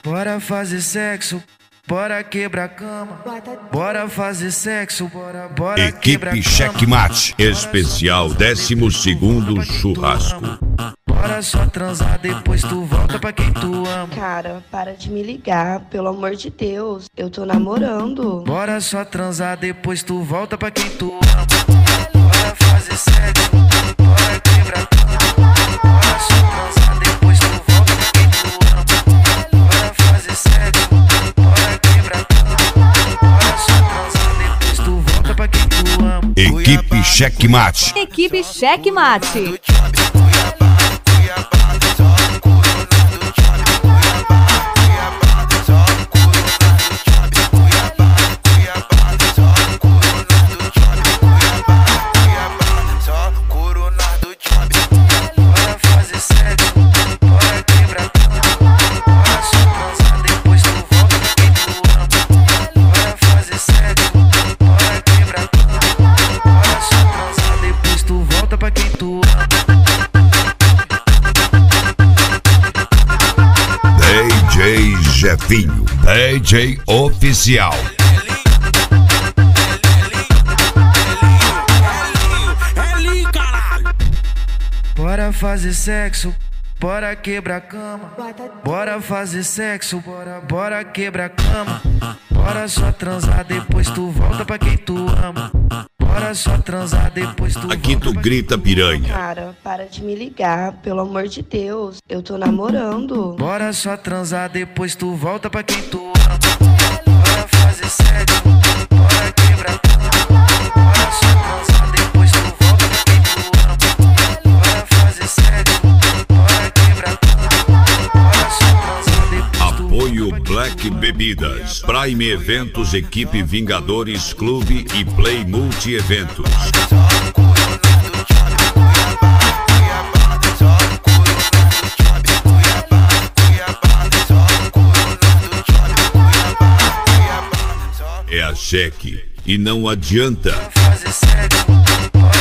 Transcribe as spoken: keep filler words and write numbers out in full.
Bora fazer sexo, bora quebrar a cama. Bora fazer sexo, bora, bora quebrar a cama. Equipe Checkmate, especial décimo segundo churrasco. Bora só transar, depois tu volta pra quem tu ama. Cara, para de me ligar, pelo amor de Deus, eu tô namorando. Bora só transar, depois tu volta pra quem tu ama. Bora fazer sexo, bora quebrar a cama. Bora só transar, depois tu volta pra quem tu ama. Bora fazer sexo, bora quebrar a cama. Bora só transar, depois tu volta pra quem tu ama. Equipe Checkmate. Equipe Checkmate. D J Jefinho, D J oficial. Bora fazer sexo, bora quebrar a cama. Bora fazer sexo, bora, bora quebrar a cama. Bora só transar, depois tu volta pra quem tu ama. Bora só transar, depois tu Aqui tu grita piranha. Cara, para de me ligar, pelo amor de Deus, eu tô namorando. Bora só transar, depois tu volta pra quem tu ama. Bora fazer sexo, bora quebrar a cama. Bora só transar, depois tu volta pra quem tu ama. Bora fazer sexo, bora quebrar a cama. Bora só transar, depois tu Apoio Black Bebidas, Prime Eventos, Equipe Vingadores Clube e Play Multi Eventos. É a cheque e não adianta. fazer sexo, bora